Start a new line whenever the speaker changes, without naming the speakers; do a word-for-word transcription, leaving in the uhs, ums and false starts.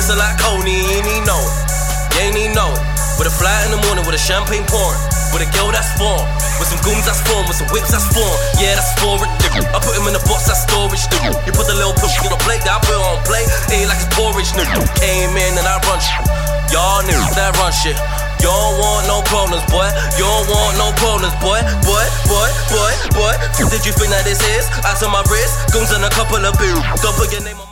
hustle like Coney, you ain't even know it. You ain't even know it. With a flight in the morning, with a champagne pouring. With a girl that's form. With some goons that's form. With some whips that's form. Yeah, that's for it. I put him in the box, that's storage. You put the little push on the plate that I put on play. Ain't like it's porridge. Came in and I run shit. Y'all knew that run shit. You don't want no problems, boy. You don't want no problems, boy. Boy, boy, boy, boy. Did you think that this is? Ice on my wrist, goons and a couple of bills. Don't put your name on